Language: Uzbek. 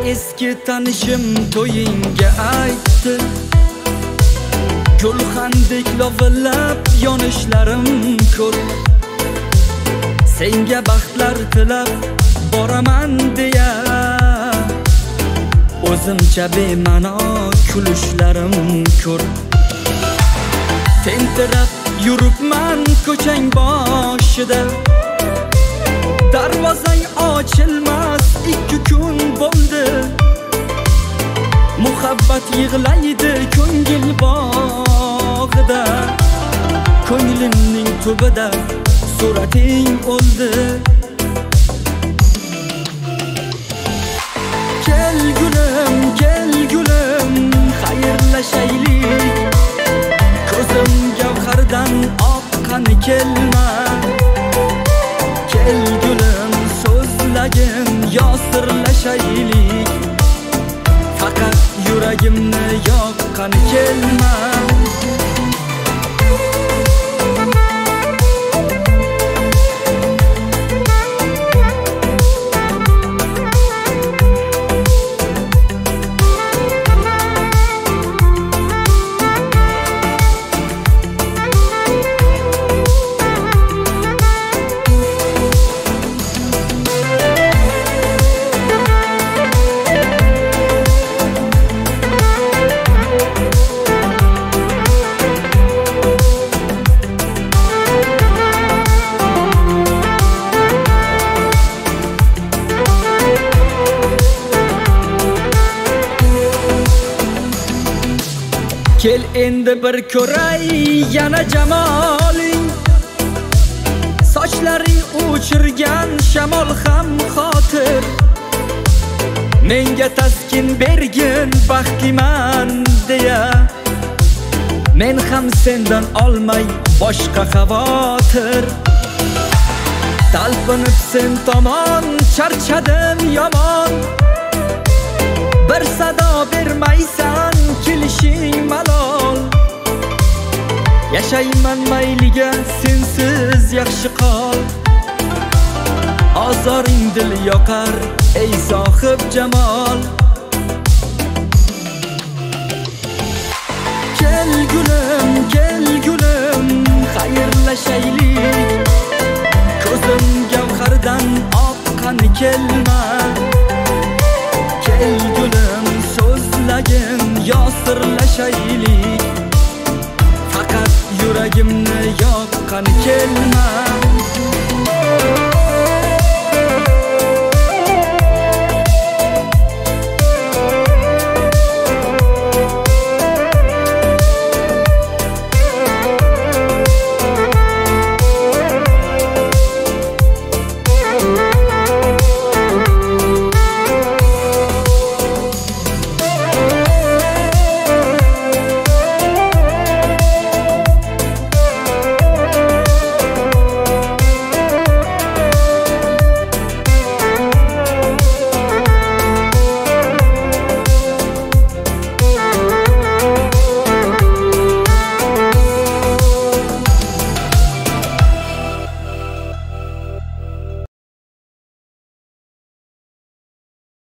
eski tanishim to'yingga aytdi. Gulxandek lovillab yonishlarim ko'p. Senga baxtlar tilab boraman deya o'zimcha bema'no kulishlarim ko'p. Tentirab yuribman ko'chang boshida, darvozang ochilmas 2 kun bo'ldi. Muhabbat yig'laydi ko'ngil bog'ida, ko'nglimning tubida surating o'ldi. Kel gulim, xayrlashaylik. Ko'zim gavhardan oqqani kelma. Kel gulim, so'zlagin yosirlashaylik. Faqat yuragimni yoqqani kelma. Kel endi bir ko'ray yana jamoling. Sochlaring uchirgan shamol ham xotir. Menga taskin bergin baxtiman deya, men ham sendan olmay boshqa xavotir. Talpinib sen tomon charchadim yomon. Bir sado bermaysan kelishing malol. Yashayman mayliga sensiz yaxshi qol. Ozoring dil yoqar ey sohib jamol. Kel gulim, xayrlashaylik. Ko'zim gavhardan oqqani kelma. Kel gulim, so'zlagin yosirlashaylik. Faqat yuragimni yoqqani kelma.